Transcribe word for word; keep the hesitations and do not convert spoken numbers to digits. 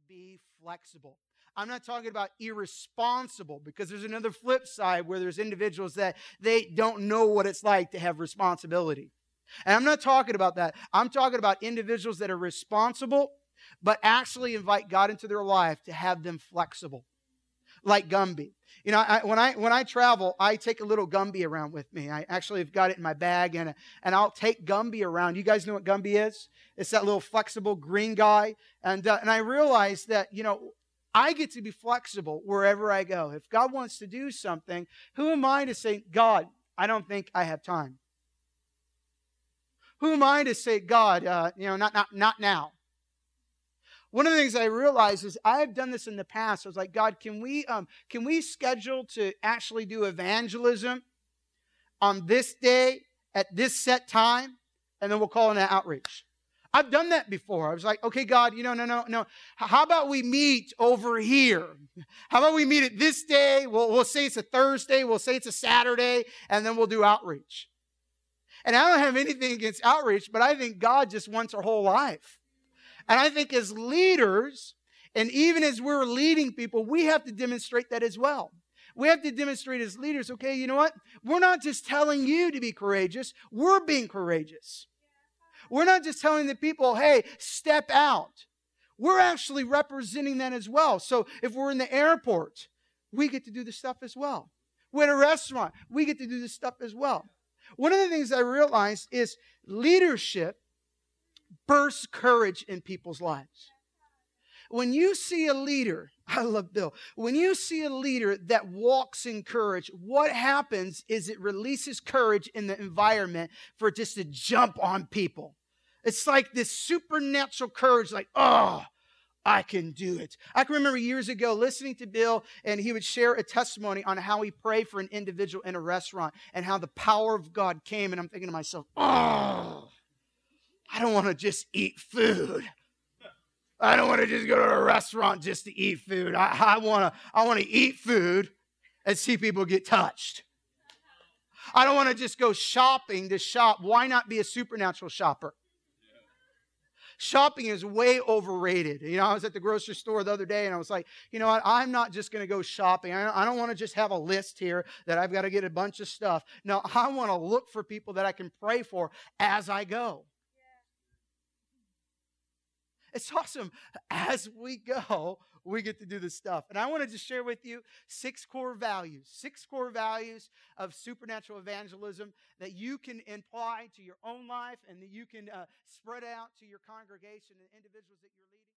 be flexible. I'm not talking about irresponsible, because there's another flip side where there's individuals that they don't know what it's like to have responsibility. And I'm not talking about that. I'm talking about individuals that are responsible, but actually invite God into their life to have them flexible. Like Gumby. You know, I, when I when I travel, I take a little Gumby around with me. I actually have got it in my bag, and, and I'll take Gumby around. You guys know what Gumby is? It's that little flexible green guy. And, uh, and I realize that, you know, I get to be flexible wherever I go. If God wants to do something, who am I to say, God, I don't think I have time? Who am I to say, God, uh, you know, not, not, not now? One of the things I realized is I have done this in the past. I was like, God, can we, um, can we schedule to actually do evangelism on this day at this set time? And then we'll call it an outreach. I've done that before. I was like, okay, God, you know, no, no, no. How about we meet over here? How about we meet it this day? We'll, we'll say it's a Thursday. We'll say it's a Saturday. And then we'll do outreach. And I don't have anything against outreach, but I think God just wants our whole life. And I think as leaders, and even as we're leading people, we have to demonstrate that as well. We have to demonstrate as leaders, okay, you know what? We're not just telling you to be courageous. We're being courageous. We're not just telling the people, hey, step out. We're actually representing that as well. So if we're in the airport, we get to do this stuff as well. We're at a restaurant, we get to do this stuff as well. One of the things I realized is leadership bursts courage in people's lives. When you see a leader, I love Bill, when you see a leader that walks in courage, what happens is it releases courage in the environment for it just to jump on people. It's like this supernatural courage, like, oh, I can do it. I can remember years ago listening to Bill, and he would share a testimony on how he prayed for an individual in a restaurant and how the power of God came. And I'm thinking to myself, oh, I don't want to just eat food. I don't want to just go to a restaurant just to eat food. I, I want to I want to eat food and see people get touched. I don't want to just go shopping to shop. Why not be a supernatural shopper? Shopping is way overrated. You know, I was at the grocery store the other day and I was like, you know what? I'm not just going to go shopping. I don't want to just have a list here that I've got to get a bunch of stuff. No, I want to look for people that I can pray for as I go. It's awesome. As we go, we get to do this stuff. And I want to just share with you six core values, six core values of supernatural evangelism that you can apply to your own life and that you can uh, spread out to your congregation and individuals that you're leading.